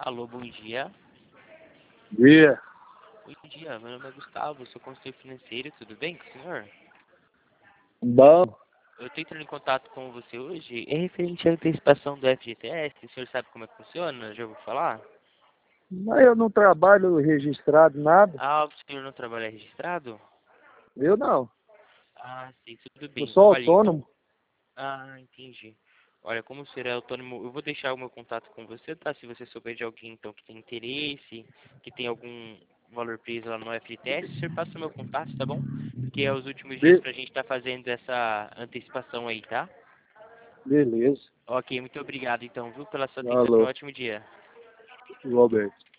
Alô, bom dia. Dia. Bom dia, meu nome é Gustavo, sou consultor financeiro, tudo bem com o senhor? Bom. Eu estou entrando em contato com você hoje, é referente à antecipação do FGTS, o senhor sabe como é que funciona? Já ouviu falar? Mas eu não trabalho registrado nada. Ah, o senhor não trabalha registrado? Eu não. Ah, sim, tudo Eu bem. sou Olha, então... autônomo. Ah, entendi. Olha, como o senhor é autônomo, eu vou deixar o meu contato com você, tá? Se você souber de alguém, então, que tem interesse, que tem algum valor preso lá no FGTS, o senhor passa o meu contato, tá bom? Porque é os últimos dias Be- pra gente estar fazendo essa antecipação aí, tá? Beleza. Ok, muito obrigado, então, viu, pela sua atenção e um Alô. ótimo dia. Igualmente.